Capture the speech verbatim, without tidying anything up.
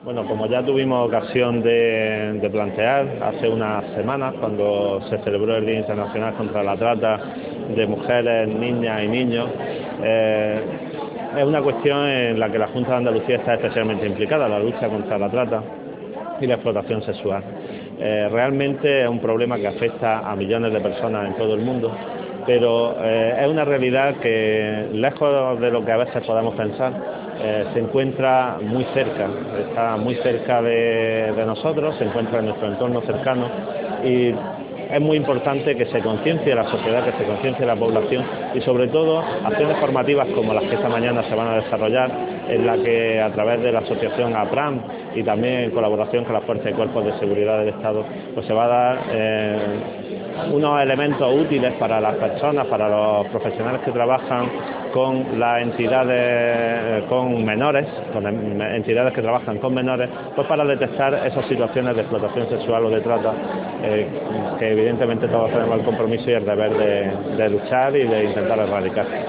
Bueno, como ya tuvimos ocasión de, de plantear hace unas semanas, cuando se celebró el Día Internacional contra la Trata de Mujeres, Niñas y Niños, eh, es una cuestión en la que la Junta de Andalucía está especialmente implicada, la lucha contra la trata y la explotación sexual. Eh, realmente es un problema que afecta a millones de personas en todo el mundo, pero eh, es una realidad que, lejos de lo que a veces podamos pensar, eh, se encuentra muy cerca, está muy cerca de, de nosotros, se encuentra en nuestro entorno cercano y es muy importante que se conciencie la sociedad, que se conciencie la población y sobre todo acciones formativas como las que esta mañana se van a desarrollar, en la que a través de la asociación APRAM y también en colaboración con las fuerzas y cuerpos de seguridad del Estado, pues se va a dar eh, unos elementos útiles para las personas, para los profesionales que trabajan con las entidades, con menores, con entidades que trabajan con menores, pues para detectar esas situaciones de explotación sexual o de trata, eh, que evidentemente todos tenemos el compromiso y el deber de, de luchar y de intentar erradicar.